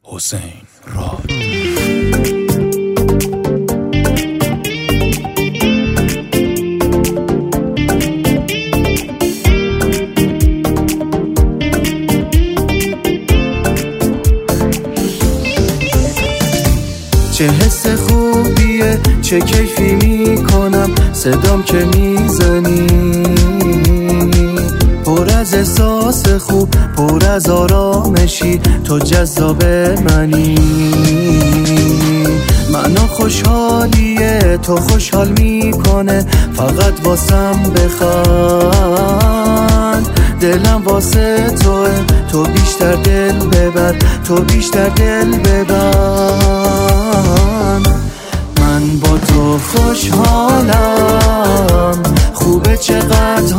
حسین راد. چه حس خوبیه، چه کیفی میکنم صدام که میزنی، پر از احساس خوب، پر از آرامشی، تو جذاب منی. منو خوشحالیه، تو خوشحال میکنه، فقط واسم بخند. دلم واسه توه، تو بیشتر دل ببر، تو بیشتر دل ببر. من با تو خوشحالم، خوبه چقدر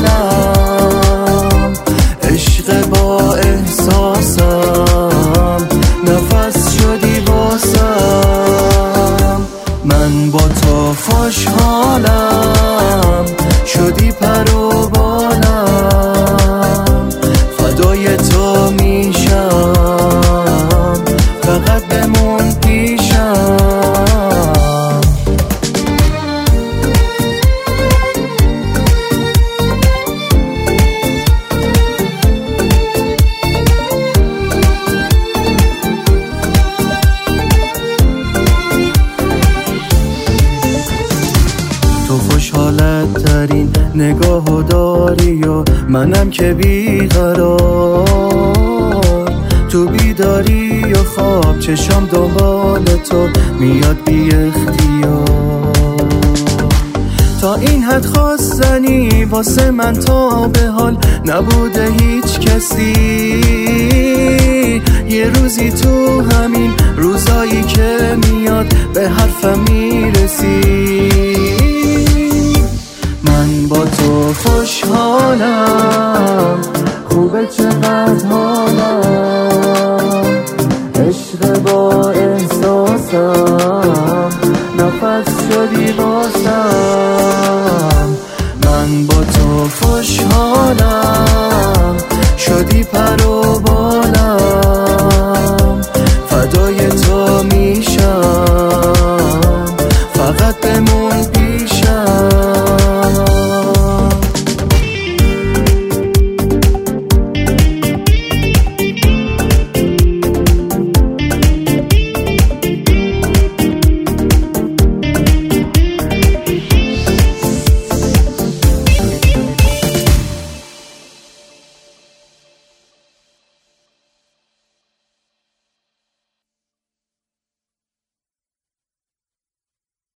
حالم، عشق با احساسم، نفس شدی واسم. من با تو خوشحالم، شدی پر و بالم، فدای تو میشم، فقط بمون پیشم. تو خوشحالت ترین نگاهو داری و منم که بیقرار. تو بیداری و خواب چشم دنبال تو میاد بی اختیار. تا این حد خواستنی واسه من تا به حال نبوده هیچ کسی. یه روزی تو همین روزایی که میاد به حرفم میرسی. من با تو خوشحالم، خوبه چقدر حالم،